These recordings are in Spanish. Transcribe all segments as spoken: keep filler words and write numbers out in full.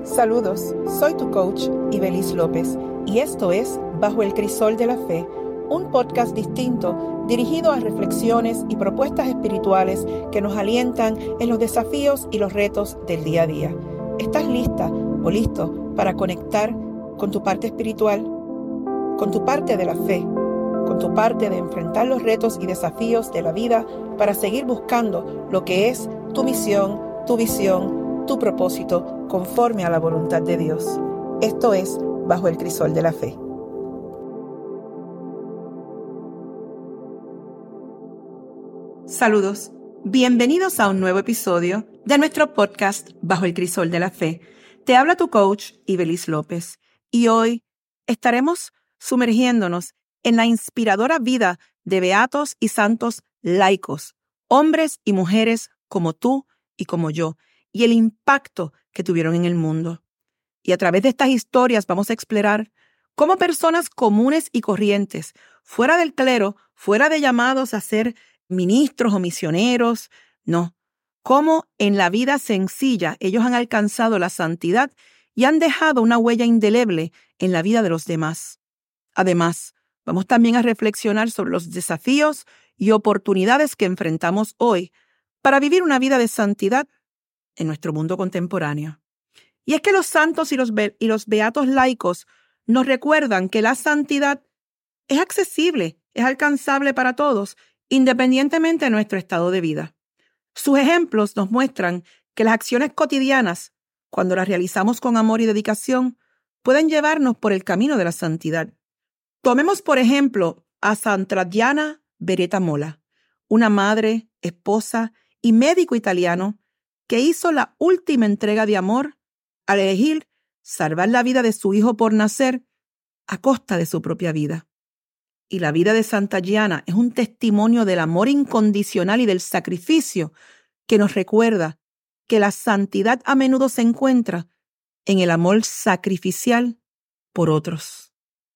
Saludos, soy tu coach Ibelis López y esto es Bajo el Crisol de la Fe, un podcast distinto dirigido a reflexiones y propuestas espirituales que nos alientan en los desafíos y los retos del día a día. ¿Estás lista o listo para conectar con tu parte espiritual, con tu parte de la fe, con tu parte de enfrentar los retos y desafíos de la vida para seguir buscando lo que es tu misión, tu visión, tu propósito conforme a la voluntad de Dios? Esto es Bajo el Crisol de la Fe. Saludos, bienvenidos a un nuevo episodio de nuestro podcast Bajo el Crisol de la Fe. Te habla tu coach Ibelis López y hoy estaremos sumergiéndonos en la inspiradora vida de beatos y santos laicos, hombres y mujeres como tú y como yo, y el impacto que tuvieron en el mundo. Y a través de estas historias vamos a explorar cómo personas comunes y corrientes, fuera del clero, fuera de llamados a ser ministros o misioneros, no, cómo en la vida sencilla ellos han alcanzado la santidad y han dejado una huella indeleble en la vida de los demás. Además, vamos también a reflexionar sobre los desafíos y oportunidades que enfrentamos hoy para vivir una vida de santidad en nuestro mundo contemporáneo. Y es que los santos y los, be- y los beatos laicos nos recuerdan que la santidad es accesible, es alcanzable para todos, independientemente de nuestro estado de vida. Sus ejemplos nos muestran que las acciones cotidianas, cuando las realizamos con amor y dedicación, pueden llevarnos por el camino de la santidad. Tomemos, por ejemplo, a Santa Diana Beretta Molla, una madre, esposa y médico italiano que hizo la última entrega de amor al elegir salvar la vida de su hijo por nacer a costa de su propia vida. Y la vida de Santa Diana es un testimonio del amor incondicional y del sacrificio que nos recuerda que la santidad a menudo se encuentra en el amor sacrificial por otros.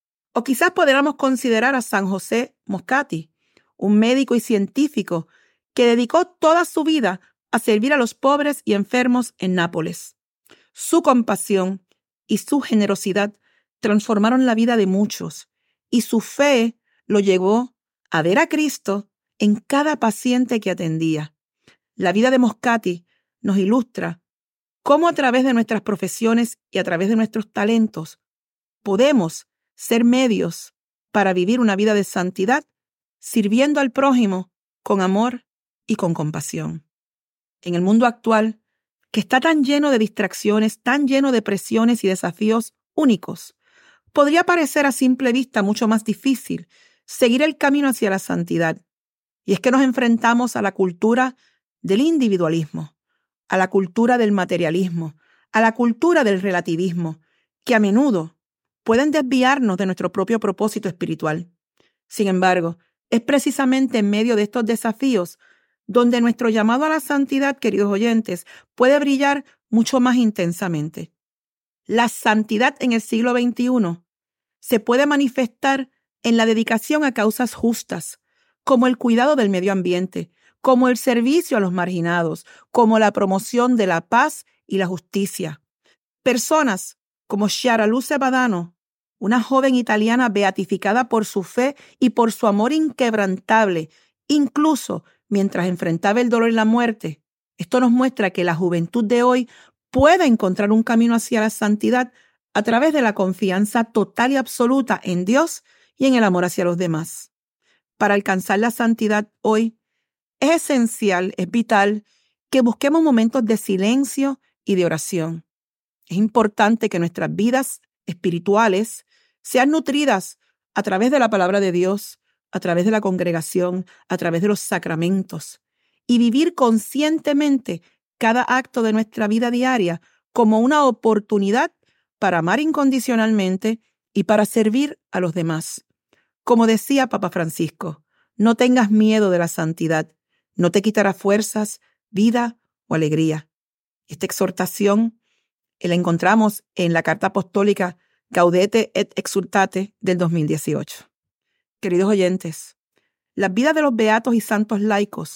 O quizás podríamos considerar a San José Moscati, un médico y científico que dedicó toda su vida a servir a los pobres y enfermos en Nápoles. Su compasión y su generosidad transformaron la vida de muchos y su fe lo llevó a ver a Cristo en cada paciente que atendía. La vida de Moscati nos ilustra cómo a través de nuestras profesiones y a través de nuestros talentos podemos ser medios para vivir una vida de santidad, sirviendo al prójimo con amor y con compasión. En el mundo actual, que está tan lleno de distracciones, tan lleno de presiones y desafíos únicos, podría parecer a simple vista mucho más difícil seguir el camino hacia la santidad. Y es que nos enfrentamos a la cultura del individualismo, a la cultura del materialismo, a la cultura del relativismo, que a menudo pueden desviarnos de nuestro propio propósito espiritual. Sin embargo, es precisamente en medio de estos desafíos donde nuestro llamado a la santidad, queridos oyentes, puede brillar mucho más intensamente. La santidad en el siglo veintiuno se puede manifestar en la dedicación a causas justas, como el cuidado del medio ambiente, como el servicio a los marginados, como la promoción de la paz y la justicia. Personas como Chiara Luce Badano, una joven italiana beatificada por su fe y por su amor inquebrantable, incluso mientras enfrentaba el dolor y la muerte. Esto nos muestra que la juventud de hoy puede encontrar un camino hacia la santidad a través de la confianza total y absoluta en Dios y en el amor hacia los demás. Para alcanzar la santidad hoy, es esencial, es vital que busquemos momentos de silencio y de oración. Es importante que nuestras vidas espirituales sean nutridas a través de la palabra de Dios, a través de la congregación, a través de los sacramentos, y vivir conscientemente cada acto de nuestra vida diaria como una oportunidad para amar incondicionalmente y para servir a los demás. Como decía Papa Francisco, no tengas miedo de la santidad, no te quitará fuerzas, vida o alegría. Esta exhortación la encontramos en la Carta Apostólica Gaudete et Exsultate del dos mil dieciocho. Queridos oyentes, las vidas de los beatos y santos laicos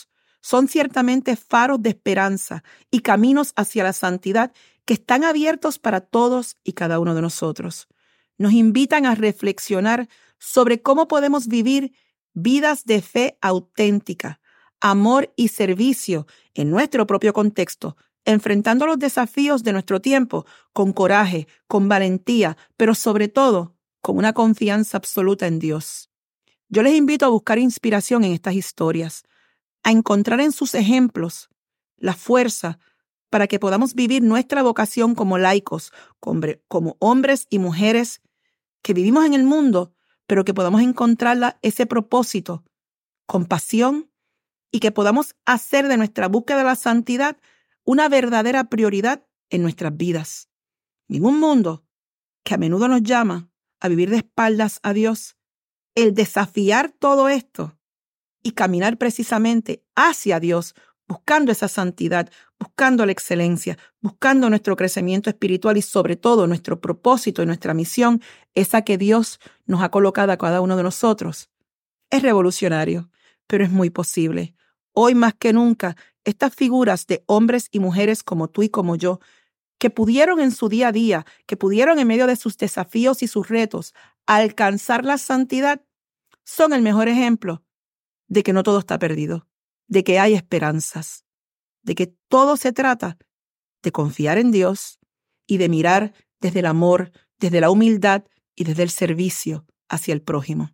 son ciertamente faros de esperanza y caminos hacia la santidad que están abiertos para todos y cada uno de nosotros. Nos invitan a reflexionar sobre cómo podemos vivir vidas de fe auténtica, amor y servicio en nuestro propio contexto, enfrentando los desafíos de nuestro tiempo con coraje, con valentía, pero sobre todo con una confianza absoluta en Dios. Yo les invito a buscar inspiración en estas historias, a encontrar en sus ejemplos la fuerza para que podamos vivir nuestra vocación como laicos, como hombres y mujeres que vivimos en el mundo, pero que podamos encontrar ese propósito con pasión y que podamos hacer de nuestra búsqueda de la santidad una verdadera prioridad en nuestras vidas. En un mundo que a menudo nos llama a vivir de espaldas a Dios, el desafiar todo esto y caminar precisamente hacia Dios, buscando esa santidad, buscando la excelencia, buscando nuestro crecimiento espiritual y sobre todo nuestro propósito y nuestra misión, esa que Dios nos ha colocado a cada uno de nosotros. Es revolucionario, pero es muy posible. Hoy más que nunca, estas figuras de hombres y mujeres como tú y como yo, que pudieron en su día a día, que pudieron en medio de sus desafíos y sus retos alcanzar la santidad, son el mejor ejemplo de que no todo está perdido, de que hay esperanzas, de que todo se trata de confiar en Dios y de mirar desde el amor, desde la humildad y desde el servicio hacia el prójimo.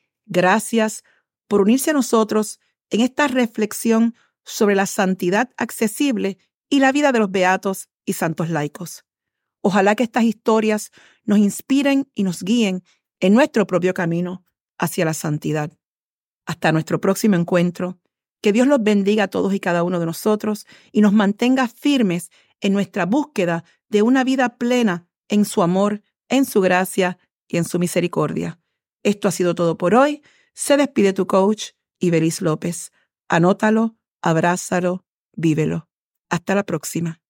Gracias por unirse a nosotros en esta reflexión sobre la santidad accesible y la vida de los beatos y santos laicos. Ojalá que estas historias nos inspiren y nos guíen en nuestro propio camino hacia la santidad. Hasta nuestro próximo encuentro. Que Dios los bendiga a todos y cada uno de nosotros y nos mantenga firmes en nuestra búsqueda de una vida plena en su amor, en su gracia y en su misericordia. Esto ha sido todo por hoy. Se despide tu coach, Ibelis López. Anótalo, abrázalo, vívelo. Hasta la próxima.